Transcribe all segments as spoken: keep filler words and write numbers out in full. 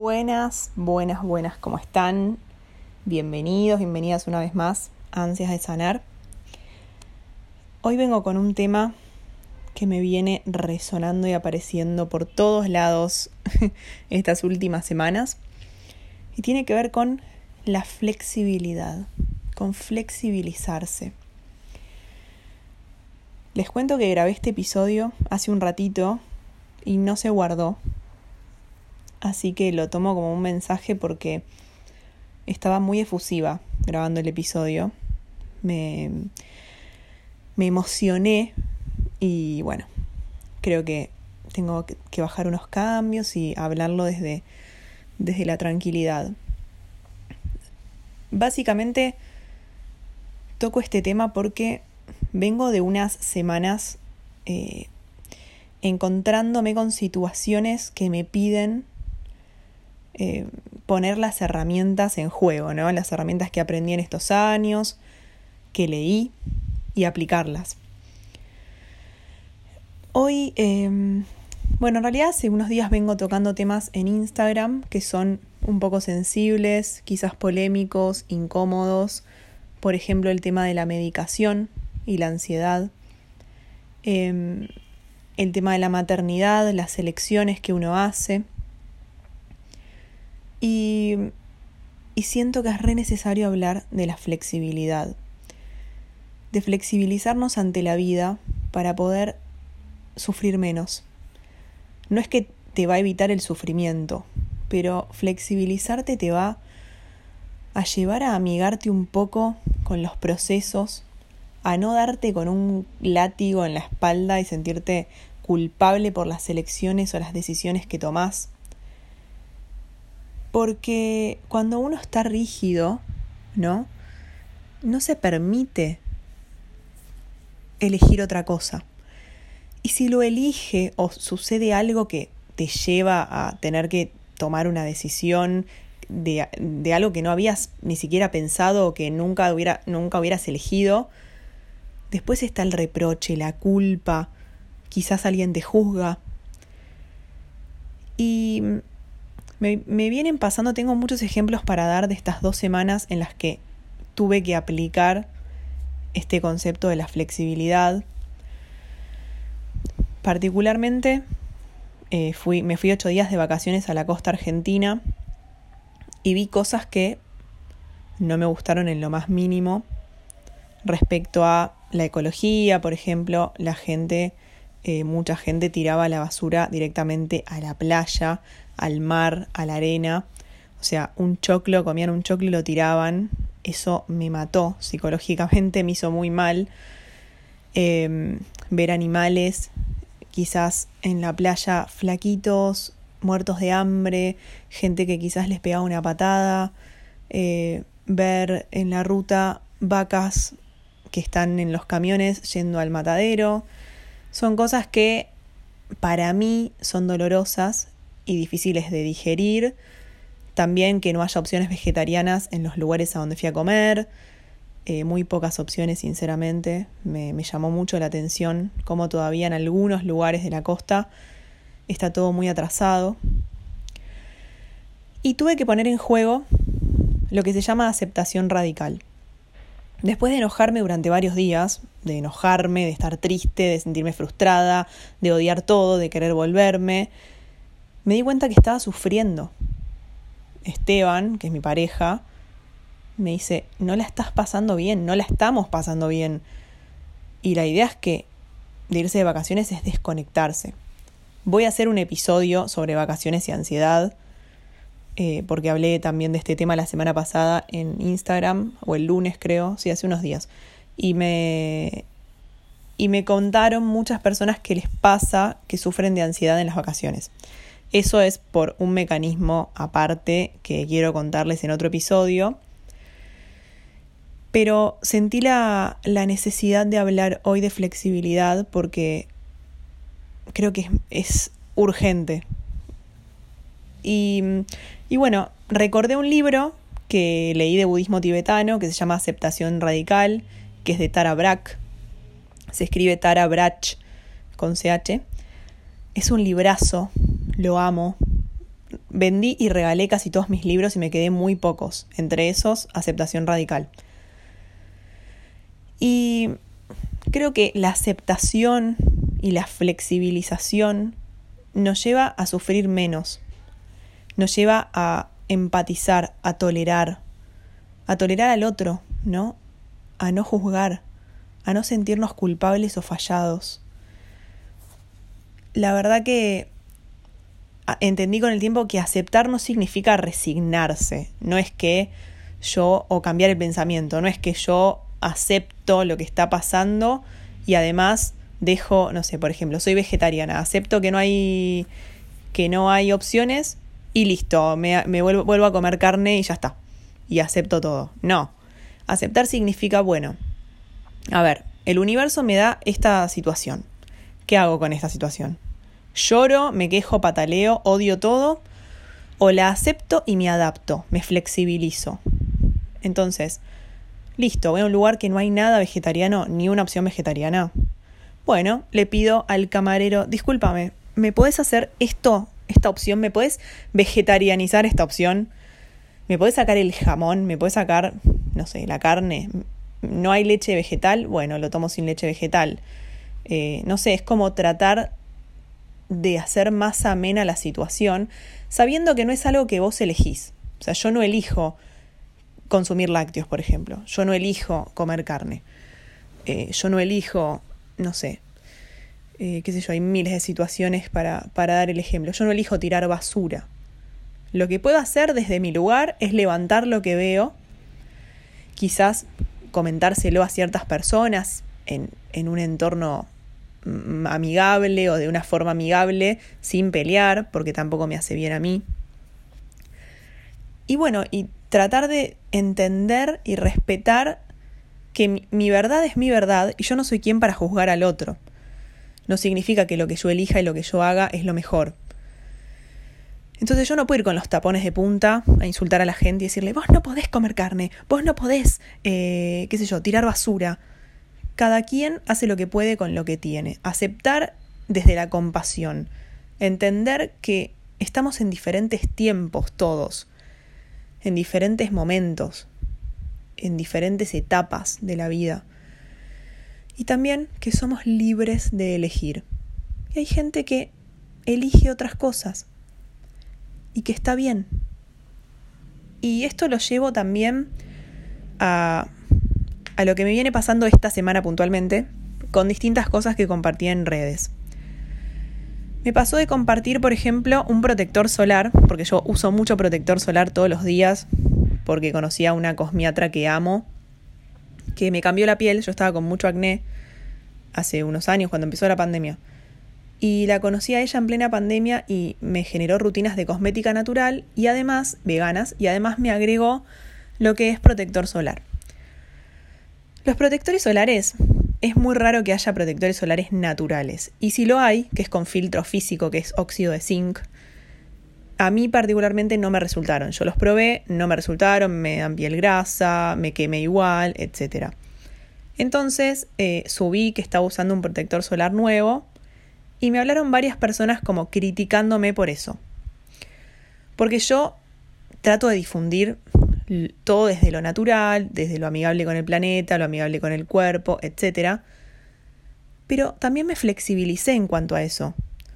Buenas, buenas, buenas, ¿cómo están? Bienvenidos, bienvenidas una vez más a Ansias de Sanar. Hoy vengo con un tema que me viene resonando y apareciendo por todos lados estas últimas semanas y tiene que ver con la flexibilidad, con flexibilizarse. Les cuento que grabé este episodio hace un ratito y no se guardó. Así que lo tomo como un mensaje porque estaba muy efusiva grabando el episodio. Me, me emocioné y bueno, creo que tengo que bajar unos cambios y hablarlo desde, desde la tranquilidad. Básicamente toco este tema porque vengo de unas semanas eh, encontrándome con situaciones que me piden Eh, poner las herramientas en juego, ¿no? Las herramientas que aprendí en estos años, que leí y aplicarlas. Hoy, eh, bueno, en realidad hace unos días vengo tocando temas en Instagram que son un poco sensibles, quizás polémicos, incómodos. Por ejemplo, el tema de la medicación y la ansiedad. Eh, el tema de la maternidad, las elecciones que uno hace. Y, y siento que es re necesario hablar de la flexibilidad, de flexibilizarnos ante la vida para poder sufrir menos. No es que te va a evitar el sufrimiento, pero flexibilizarte te va a llevar a amigarte un poco con los procesos, a no darte con un látigo en la espalda y sentirte culpable por las elecciones o las decisiones que tomás. Porque cuando uno está rígido, ¿no? No se permite elegir otra cosa. Y si lo elige o sucede algo que te lleva a tener que tomar una decisión de, de algo que no habías ni siquiera pensado o que nunca, hubiera, nunca hubieras elegido, después está el reproche, la culpa, quizás alguien te juzga. Y Me, me vienen pasando, tengo muchos ejemplos para dar de estas dos semanas en las que tuve que aplicar este concepto de la flexibilidad. Particularmente, eh, fui, me fui ocho días de vacaciones a la costa argentina y vi cosas que no me gustaron en lo más mínimo respecto a la ecología. Por ejemplo, la gente, eh, mucha gente tiraba la basura directamente a la playa, al mar, a la arena. O sea, un choclo, comían un choclo y lo tiraban. Eso me mató psicológicamente, me hizo muy mal. Eh, ver animales quizás en la playa flaquitos, muertos de hambre, gente que quizás les pegaba una patada. Eh, ver en la ruta vacas que están en los camiones yendo al matadero. Son cosas que para mí son dolorosas y difíciles de digerir. También que no haya opciones vegetarianas en los lugares a donde fui a comer. Eh, muy pocas opciones, sinceramente. Me, me llamó mucho la atención cómo todavía en algunos lugares de la costa está todo muy atrasado. Y tuve que poner en juego lo que se llama aceptación radical. Después de enojarme durante varios días, de enojarme, de estar triste, de sentirme frustrada, de odiar todo, de querer volverme, me di cuenta que estaba sufriendo. Esteban, que es mi pareja, me dice, no la estás pasando bien, no la estamos pasando bien. Y la idea es que de irse de vacaciones es desconectarse. Voy a hacer un episodio sobre vacaciones y ansiedad, eh, porque hablé también de este tema la semana pasada en Instagram, o el lunes creo, sí, hace unos días. Y me, y me contaron muchas personas que les pasa que sufren de ansiedad en las vacaciones. Eso es por un mecanismo aparte que quiero contarles en otro episodio. Pero sentí la, la necesidad de hablar hoy de flexibilidad porque creo que es, es urgente. Y, y bueno, recordé un libro que leí de budismo tibetano que se llama Aceptación Radical, que es de Tara Brach. Se escribe Tara Brach con C H. Es un librazo, lo amo. vendí y regalé casi todos mis libros y me quedé muy pocos, entre esos Aceptación Radical. Y creo que la aceptación y la flexibilización nos lleva a sufrir menos, nos lleva a empatizar, a tolerar, a tolerar al otro, ¿no? A no juzgar, a no sentirnos culpables o fallados. La verdad que entendí con el tiempo que aceptar no significa resignarse, no es que yo, o cambiar el pensamiento, no es que yo acepto lo que está pasando y además dejo, no sé, por ejemplo, soy vegetariana, acepto que no hay, que no hay opciones y listo, me, me vuelvo, vuelvo a comer carne y ya está, y acepto todo. No, aceptar significa, bueno, a ver, el universo me da esta situación, ¿qué hago con esta situación? ¿Lloro, me quejo, pataleo, odio todo? ¿O la acepto y me adapto, me flexibilizo? Entonces, listo, voy a un lugar que no hay nada vegetariano, ni una opción vegetariana. Bueno, le pido al camarero, discúlpame, ¿me podés hacer esto, esta opción? ¿Me podés vegetarianizar esta opción? ¿Me podés sacar el jamón? ¿Me podés sacar, no sé, la carne? ¿No hay leche vegetal? Bueno, lo tomo sin leche vegetal. Eh, no sé, es como tratar de hacer más amena la situación, sabiendo que no es algo que vos elegís. O sea, yo no elijo consumir lácteos, por ejemplo. Yo no elijo comer carne. Eh, yo no elijo, no sé, eh, qué sé yo, hay miles de situaciones para, para dar el ejemplo. Yo no elijo tirar basura. Lo que puedo hacer desde mi lugar es levantar lo que veo, quizás comentárselo a ciertas personas en, en un entorno amigable o de una forma amigable, sin pelear, porque tampoco me hace bien a mí. Y bueno, y tratar de entender y respetar que mi, mi verdad es mi verdad y yo no soy quien para juzgar al otro. No significa que lo que yo elija y lo que yo haga es lo mejor. Entonces yo no puedo ir con los tapones de punta a insultar a la gente y decirle, vos no podés comer carne, vos no podés, eh, qué sé yo, tirar basura. Cada quien hace lo que puede con lo que tiene. Aceptar desde la compasión. Entender que estamos en diferentes tiempos todos. En diferentes momentos. En diferentes etapas de la vida. Y también que somos libres de elegir. Y hay gente que elige otras cosas. Y que está bien. Y esto lo llevo también a... a lo que me viene pasando esta semana puntualmente, con distintas cosas que compartí en redes. Me pasó de compartir, por ejemplo, un protector solar, porque yo uso mucho protector solar todos los días, porque conocí a una cosmiatra que amo, que me cambió la piel. Yo estaba con mucho acné hace unos años, cuando empezó la pandemia. Y la conocí a ella en plena pandemia y me generó rutinas de cosmética natural y además, veganas, y además me agregó lo que es protector solar. Los protectores solares, es muy raro que haya protectores solares naturales. Y si lo hay, que es con filtro físico, que es óxido de zinc, a mí particularmente no me resultaron. Yo los probé, no me resultaron, me dan piel grasa, me quemé igual, etcétera. Entonces eh, subí que estaba usando un protector solar nuevo y me hablaron varias personas como criticándome por eso. Porque yo trato de difundir todo desde lo natural, desde lo amigable con el planeta, lo amigable con el cuerpo, etcétera. Pero también me flexibilicé en cuanto a eso.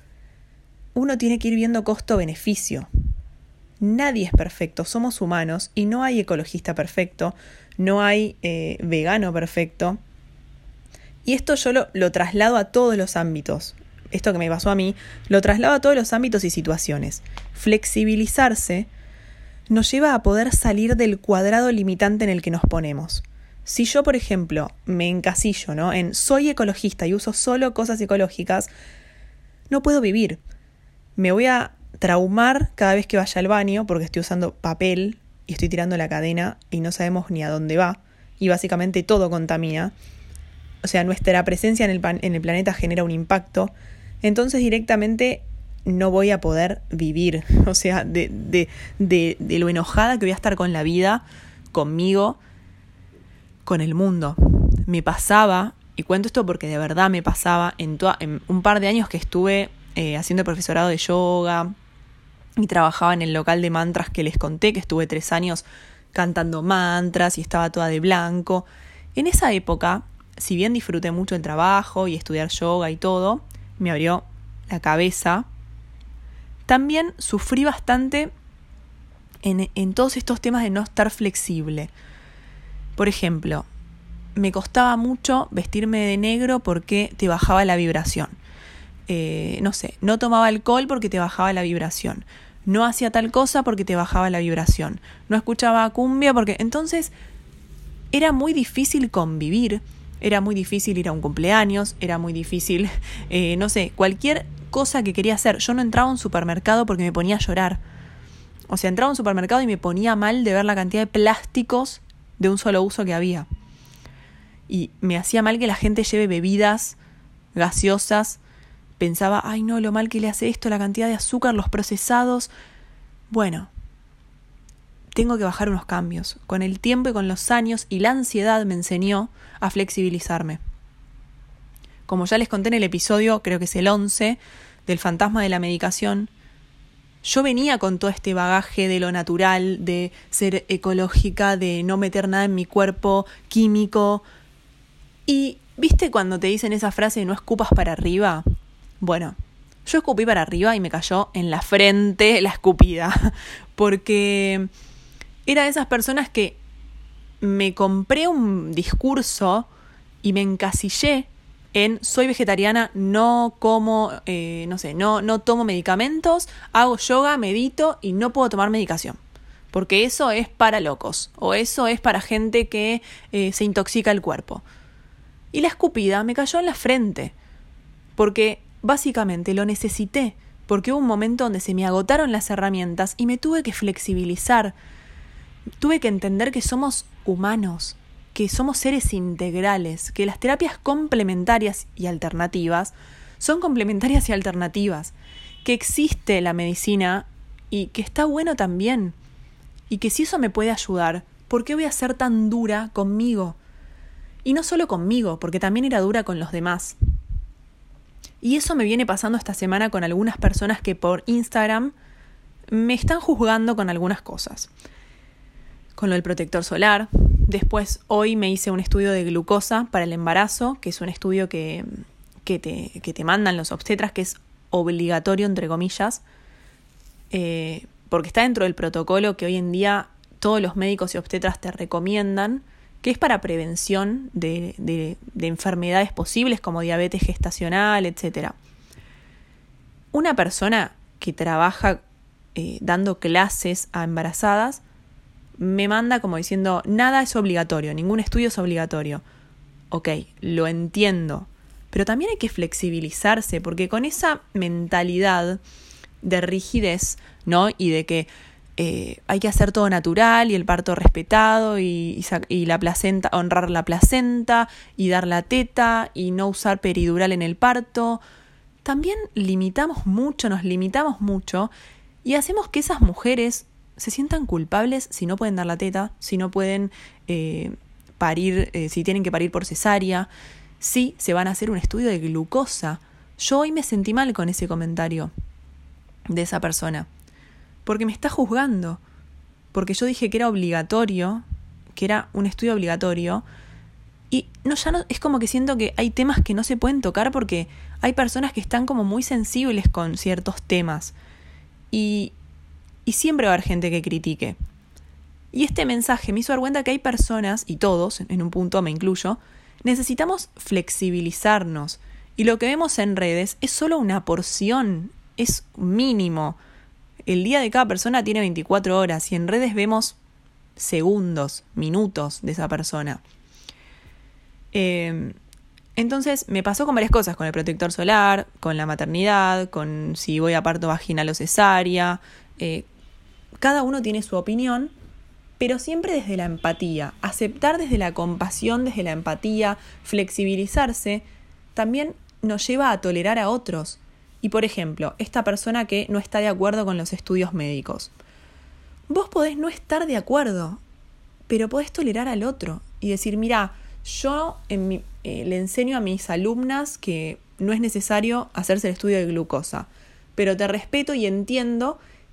Uno tiene que ir viendo costo-beneficio. Nadie es perfecto, somos humanos y no hay ecologista perfecto, no hay eh, vegano perfecto. Y esto yo lo, lo traslado a todos los ámbitos. Esto que me pasó a mí, lo traslado a todos los ámbitos y situaciones. Flexibilizarse nos lleva a poder salir del cuadrado limitante en el que nos ponemos. Si yo, por ejemplo, me encasillo, ¿no?, en soy ecologista y uso solo cosas ecológicas, no puedo vivir. Me voy a traumar cada vez que vaya al baño porque estoy usando papel y estoy tirando la cadena y no sabemos ni a dónde va. Y básicamente todo contamina. O sea, nuestra presencia en el, pan- en el planeta genera un impacto. Entonces directamente no voy a poder vivir, o sea, de, de, de, de lo enojada que voy a estar con la vida, conmigo, con el mundo. Me pasaba, y cuento esto porque de verdad me pasaba, en, to- en un par de años que estuve eh, haciendo profesorado de yoga, y trabajaba en el local de mantras que les conté, que estuve tres años cantando mantras y estaba toda de blanco. En esa época, si bien disfruté mucho el trabajo y estudiar yoga y todo, me abrió la cabeza, también sufrí bastante en, en todos estos temas de no estar flexible. Por ejemplo, me costaba mucho vestirme de negro porque te bajaba la vibración. Eh, no sé, no tomaba alcohol porque te bajaba la vibración. No hacía tal cosa porque te bajaba la vibración. No escuchaba cumbia porque... Entonces, era muy difícil convivir. Era muy difícil ir a un cumpleaños. Era muy difícil, eh, no sé, cualquier cosa que quería hacer. Yo no entraba a un supermercado porque me ponía a llorar. O sea, entraba a un supermercado y me ponía mal de ver la cantidad de plásticos de un solo uso que había. Y me hacía mal que la gente lleve bebidas gaseosas. Pensaba, ay no, lo mal que le hace esto, la cantidad de azúcar, los procesados. Bueno, tengo que bajar unos cambios. Con el tiempo y con los años y la ansiedad me enseñó a flexibilizarme. Como ya les conté en el episodio, creo que es el once, del fantasma de la medicación, yo venía con todo este bagaje de lo natural, de ser ecológica, de no meter nada en mi cuerpo químico. Y, ¿viste cuando te dicen esa frase, no escupas para arriba? Bueno, yo escupí para arriba y me cayó en la frente la escupida. Porque era de esas personas que me compré un discurso y me encasillé en soy vegetariana, no como, eh, no sé, no, no tomo medicamentos, hago yoga, medito y no puedo tomar medicación. Porque eso es para locos o eso es para gente que eh, se intoxica el cuerpo. Y la escupida me cayó en la frente, porque básicamente lo necesité, porque hubo un momento donde se me agotaron las herramientas y me tuve que flexibilizar. Tuve que entender que somos humanos, que somos seres integrales, que las terapias complementarias y alternativas son complementarias y alternativas, que existe la medicina y que está bueno también, y que si eso me puede ayudar, ¿por qué voy a ser tan dura conmigo? Y no solo conmigo, porque también era dura con los demás. Y eso me viene pasando esta semana con algunas personas que por Instagram me están juzgando con algunas cosas. Con lo del protector solar. Después, hoy me hice un estudio de glucosa para el embarazo, que es un estudio que, que, te, que te mandan los obstetras, que es obligatorio, entre comillas, eh, porque está dentro del protocolo que hoy en día todos los médicos y obstetras te recomiendan, que es para prevención de, de, de enfermedades posibles como diabetes gestacional, etcétera. Una persona que trabaja eh, dando clases a embarazadas me manda como diciendo, nada es obligatorio, ningún estudio es obligatorio. Ok, lo entiendo, pero también hay que flexibilizarse, porque con esa mentalidad de rigidez, ¿no? Y de que eh, hay que hacer todo natural y el parto respetado y, y, y la placenta, honrar la placenta y dar la teta y no usar peridural en el parto, también limitamos mucho, nos limitamos mucho y hacemos que esas mujeres se sientan culpables si no pueden dar la teta, si no pueden eh, parir, eh, si tienen que parir por cesárea, si se van a hacer un estudio de glucosa. Yo hoy me sentí mal con ese comentario de esa persona, porque me está juzgando, porque yo dije que era obligatorio, que era un estudio obligatorio, y no, ya no, es como que siento que hay temas que no se pueden tocar porque hay personas que están como muy sensibles con ciertos temas, y Y siempre va a haber gente que critique. Y este mensaje me hizo dar cuenta que hay personas, y todos, en un punto me incluyo, necesitamos flexibilizarnos. Y lo que vemos en redes es solo una porción, es mínimo. El día de cada persona tiene veinticuatro horas y en redes vemos segundos, minutos de esa persona. Eh, entonces me pasó con varias cosas, con el protector solar, con la maternidad, con si voy a parto vaginal o cesárea. Eh, Cada uno tiene su opinión, pero siempre desde la empatía. Aceptar desde la compasión, desde la empatía, flexibilizarse, también nos lleva a tolerar a otros. Y por ejemplo, esta persona que no está de acuerdo con los estudios médicos. Vos podés no estar de acuerdo, pero podés tolerar al otro y decir, mira, yo en mi, eh, le enseño a mis alumnas que no es necesario hacerse el estudio de glucosa, pero te respeto y entiendo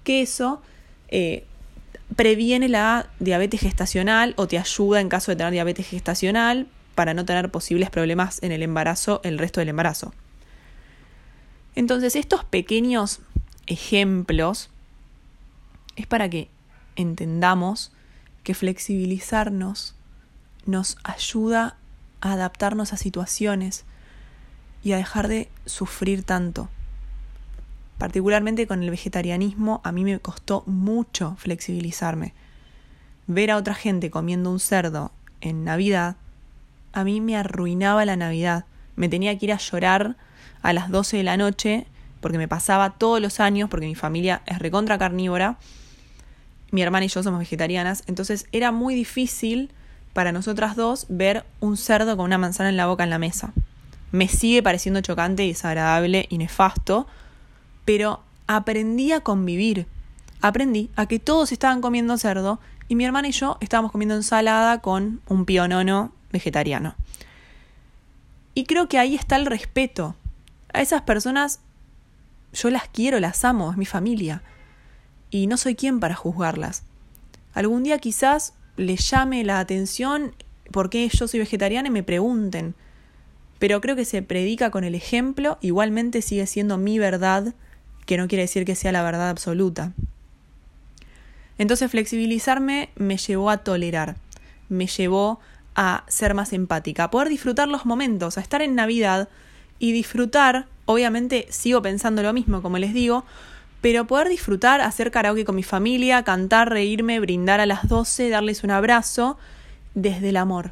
que eso eh, previene la diabetes gestacional o te ayuda en caso de tener diabetes gestacional para no tener posibles problemas en el embarazo, el resto del embarazo. Entonces, estos pequeños ejemplos es para que entendamos que flexibilizarnos nos ayuda a adaptarnos a situaciones y a dejar de sufrir tanto. Particularmente con el vegetarianismo, a mí me costó mucho flexibilizarme. Ver a otra gente comiendo un cerdo en Navidad, a mí me arruinaba la Navidad. Me tenía que ir a llorar a las doce de la noche, porque me pasaba todos los años, porque mi familia es recontra carnívora, mi hermana y yo somos vegetarianas, entonces era muy difícil para nosotras dos ver un cerdo con una manzana en la boca en la mesa. Me sigue pareciendo chocante, desagradable y nefasto, pero aprendí a convivir. Aprendí a que todos estaban comiendo cerdo y mi hermana y yo estábamos comiendo ensalada con un pionono vegetariano. Y creo que ahí está el respeto. A esas personas yo las quiero, las amo, es mi familia. Y no soy quien para juzgarlas. Algún día quizás les llame la atención por qué yo soy vegetariana y me pregunten. Pero creo que se predica con el ejemplo, igualmente sigue siendo mi verdad, que no quiere decir que sea la verdad absoluta. Entonces flexibilizarme me llevó a tolerar, me llevó a ser más empática, a poder disfrutar los momentos, a estar en Navidad y disfrutar, obviamente sigo pensando lo mismo, como les digo, pero poder disfrutar, hacer karaoke con mi familia, cantar, reírme, brindar a las doce, darles un abrazo, desde el amor.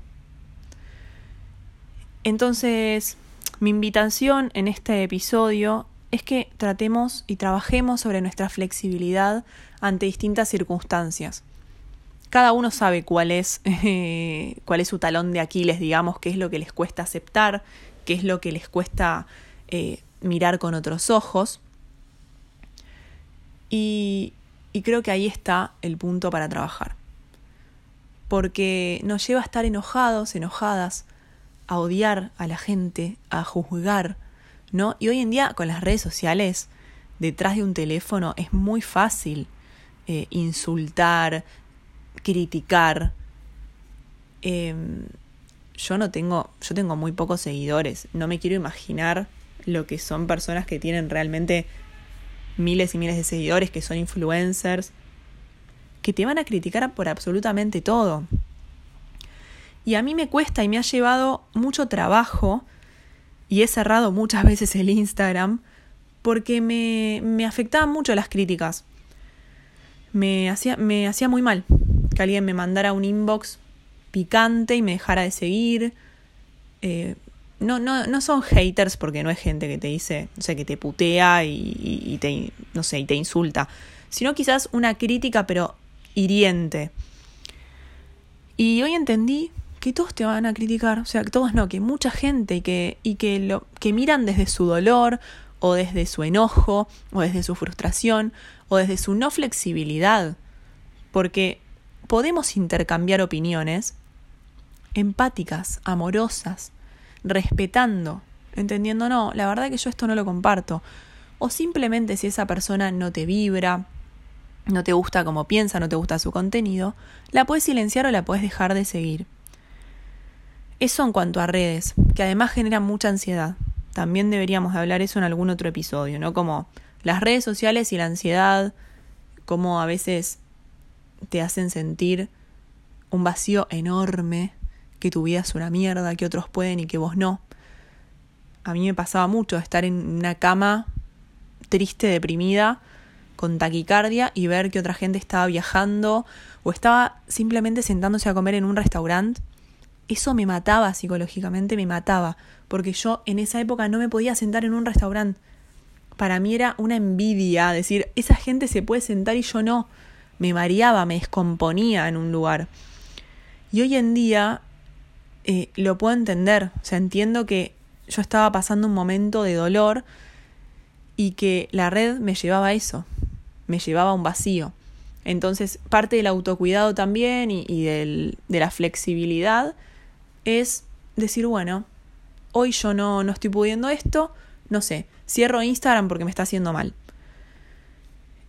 Entonces, mi invitación en este episodio es que tratemos y trabajemos sobre nuestra flexibilidad ante distintas circunstancias. Cada uno sabe cuál es, eh, cuál es su talón de Aquiles, digamos, qué es lo que les cuesta aceptar, qué es lo que les cuesta eh, mirar con otros ojos. Y, y creo que ahí está el punto para trabajar. Porque nos lleva a estar enojados, enojadas, a odiar a la gente, a juzgar, ¿no? Y hoy en día con las redes sociales, detrás de un teléfono es muy fácil eh, insultar, criticar. Eh, yo no tengo, yo tengo muy pocos seguidores. No me quiero imaginar lo que son personas que tienen realmente miles y miles de seguidores, que son influencers, que te van a criticar por absolutamente todo. Y a mí me cuesta y me ha llevado mucho trabajo, y he cerrado muchas veces el Instagram, porque me, me afectaban mucho las críticas. Me hacía, me hacía muy mal que alguien me mandara un inbox picante y me dejara de seguir. Eh, no, no, no son haters, porque no es gente que te dice, o sea, que te putea y, y, y te, no sé, y te insulta, sino quizás una crítica pero hiriente. Y hoy entendí que todos te van a criticar, o sea, que todos no, que mucha gente y que, y que lo que miran desde su dolor o desde su enojo o desde su frustración o desde su no flexibilidad, porque podemos intercambiar opiniones empáticas, amorosas, respetando, entendiendo, no, la verdad que yo esto no lo comparto, o simplemente si esa persona no te vibra, no te gusta como piensa, no te gusta su contenido, la puedes silenciar o la puedes dejar de seguir. Eso en cuanto a redes, que además generan mucha ansiedad. También deberíamos hablar eso en algún otro episodio, ¿no? Como las redes sociales y la ansiedad, cómo a veces te hacen sentir un vacío enorme, que tu vida es una mierda, que otros pueden y que vos no. A mí me pasaba mucho estar en una cama triste, deprimida, con taquicardia y ver que otra gente estaba viajando o estaba simplemente sentándose a comer en un restaurante. Eso me mataba psicológicamente, me mataba, porque yo en esa época no me podía sentar en un restaurante. Para mí era una envidia, decir, esa gente se puede sentar y yo no. Me mareaba, me descomponía en un lugar. Y hoy en día eh, lo puedo entender, o sea, entiendo que yo estaba pasando un momento de dolor y que la red me llevaba a eso, me llevaba a un vacío. Entonces, parte del autocuidado también y, y del, de la flexibilidad es decir, bueno, hoy yo no, no estoy pudiendo esto, no sé, cierro Instagram porque me está haciendo mal.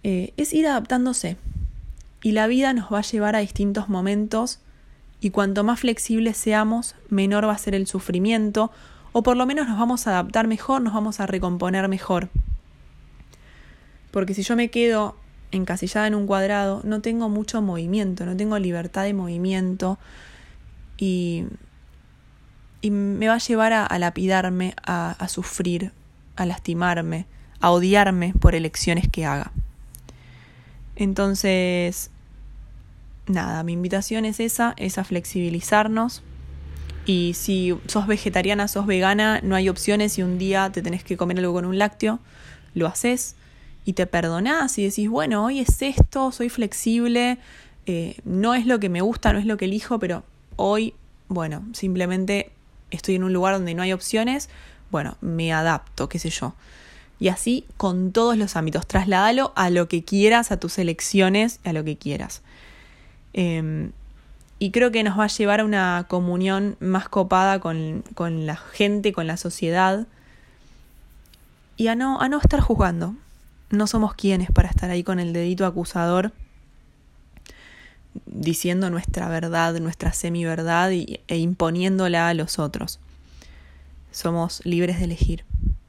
Eh, es ir adaptándose. Y la vida nos va a llevar a distintos momentos y cuanto más flexibles seamos, menor va a ser el sufrimiento, o por lo menos nos vamos a adaptar mejor, nos vamos a recomponer mejor. Porque si yo me quedo encasillada en un cuadrado, no tengo mucho movimiento, no tengo libertad de movimiento y, y me va a llevar a, a lapidarme, a, a sufrir, a lastimarme, a odiarme por elecciones que haga. Entonces, nada, mi invitación es esa, es a flexibilizarnos. Y si sos vegetariana, sos vegana, no hay opciones y un día te tenés que comer algo con un lácteo, lo haces y te perdonás y decís, bueno, hoy es esto, soy flexible, eh, no es lo que me gusta, no es lo que elijo, pero hoy, bueno, simplemente estoy en un lugar donde no hay opciones, bueno, me adapto, qué sé yo. Y así con todos los ámbitos, trasládalo a lo que quieras, a tus elecciones, a lo que quieras. Eh, y creo que nos va a llevar a una comunión más copada con, con la gente, con la sociedad. Y a no, a no estar juzgando. No somos quienes para estar ahí con el dedito acusador diciendo nuestra verdad, nuestra semi-verdad y, e imponiéndola a los otros. Somos libres de elegir.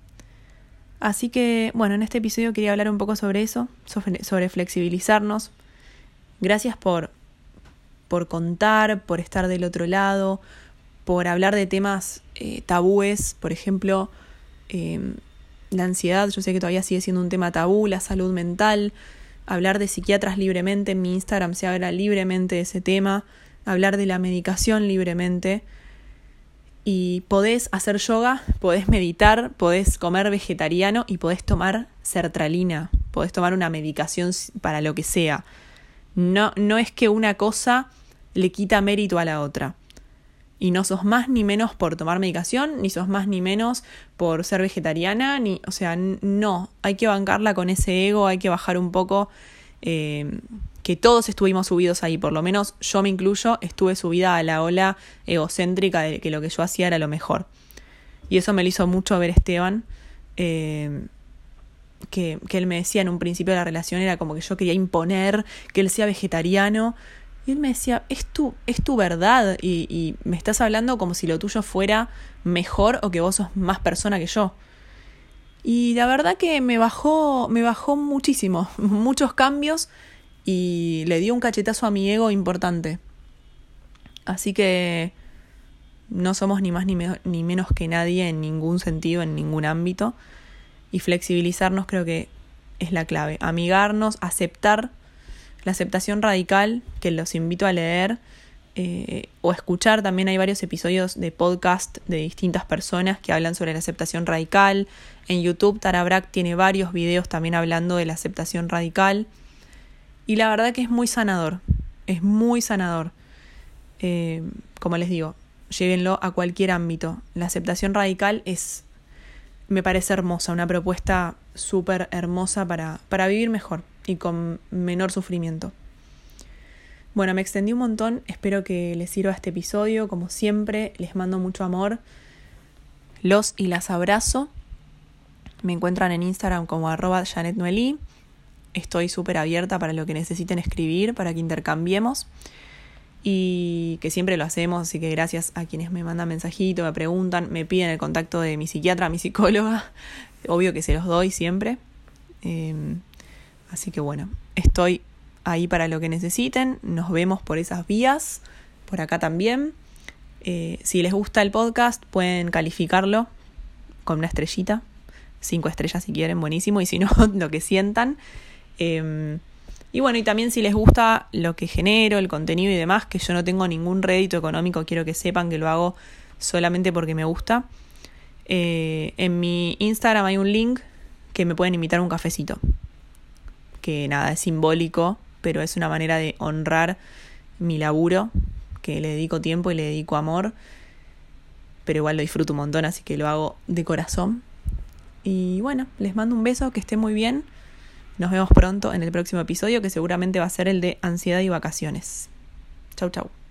Así que, bueno, en este episodio quería hablar un poco sobre eso, sobre, sobre flexibilizarnos. Gracias por, por contar, por estar del otro lado, por hablar de temas eh, tabúes, por ejemplo, eh, la ansiedad, yo sé que todavía sigue siendo un tema tabú, la salud mental, hablar de psiquiatras libremente, en mi Instagram se habla libremente de ese tema, hablar de la medicación libremente. Y podés hacer yoga, podés meditar, podés comer vegetariano y podés tomar sertralina, podés tomar una medicación para lo que sea. No, no es que una cosa le quita mérito a la otra. Y no sos más ni menos por tomar medicación, ni sos más ni menos por ser vegetariana, ni, o sea, no, hay que bancarla con ese ego, hay que bajar un poco, eh, que todos estuvimos subidos ahí, por lo menos yo me incluyo, estuve subida a la ola egocéntrica de que lo que yo hacía era lo mejor. Y eso me lo hizo mucho ver Esteban, eh, que, que él me decía en un principio de la relación, era como que yo quería imponer que él sea vegetariano. Y él me decía, es tu, es tu verdad y, y me estás hablando como si lo tuyo fuera mejor o que vos sos más persona que yo. Y la verdad que me bajó, me bajó muchísimo, muchos cambios y le dio un cachetazo a mi ego importante. Así que no somos ni más ni, me, ni menos que nadie en ningún sentido, en ningún ámbito. Y flexibilizarnos creo que es la clave. Amigarnos, aceptar. La aceptación radical, que los invito a leer eh, o escuchar. También hay varios episodios de podcast de distintas personas que hablan sobre la aceptación radical. En YouTube, Tara Brach tiene varios videos también hablando de la aceptación radical. Y la verdad que es muy sanador. Es muy sanador. Eh, como les digo, llévenlo a cualquier ámbito. La aceptación radical es, me parece hermosa, una propuesta súper hermosa para, para vivir mejor y con menor sufrimiento. Bueno, me extendí un montón, espero que les sirva este episodio. Como siempre, les mando mucho amor. Los y las abrazo. Me encuentran en Instagram como arroba Janet Noelí. Estoy súper abierta para lo que necesiten escribir, para que intercambiemos. Y que siempre lo hacemos, así que gracias a quienes me mandan mensajito, me preguntan, me piden el contacto de mi psiquiatra, mi psicóloga. Obvio que se los doy siempre. Eh, Así que bueno, estoy ahí para lo que necesiten. Nos vemos por esas vías, por acá también. Eh, si les gusta el podcast, pueden calificarlo con una estrellita. Cinco estrellas si quieren, buenísimo. Y si no, lo que sientan. Eh, y bueno, y también si les gusta lo que genero, el contenido y demás, que yo no tengo ningún rédito económico, quiero que sepan que lo hago solamente porque me gusta. Eh, en mi Instagram hay un link que me pueden invitar a un cafecito. Que nada, es simbólico, pero es una manera de honrar mi laburo, que le dedico tiempo y le dedico amor, pero igual lo disfruto un montón, así que lo hago de corazón. Y bueno, les mando un beso, que estén muy bien. Nos vemos pronto en el próximo episodio, que seguramente va a ser el de ansiedad y vacaciones. Chau, chau.